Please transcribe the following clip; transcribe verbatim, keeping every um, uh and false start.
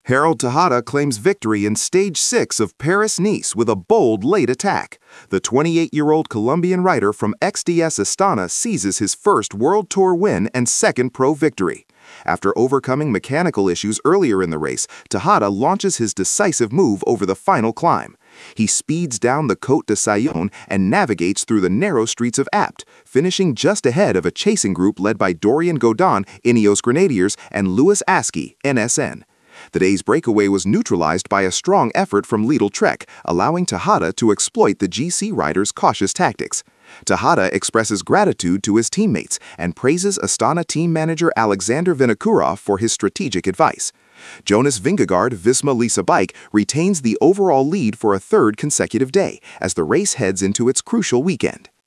Harold Tejada claims victory in Stage six of Paris-Nice with a bold late attack. The twenty-eight-year-old Colombian rider from X D S Astana seizes his first World Tour win and second pro victory. After overcoming mechanical issues earlier in the race, Tejada launches his decisive move over the final climb. He speeds down the Côte de Sion and navigates through the narrow streets of Apt, finishing just ahead of a chasing group led by Dorian Godin, Ineos Grenadiers, and Louis Askew, N S N. The day's breakaway was neutralized by a strong effort from Lidl Trek, allowing Tejada to exploit the G C rider's cautious tactics. Tejada expresses gratitude to his teammates and praises Astana team manager Alexander Vinokurov for his strategic advice. Jonas Vingegaard Visma Lease Bike retains the overall lead for a third consecutive day as the race heads into its crucial weekend.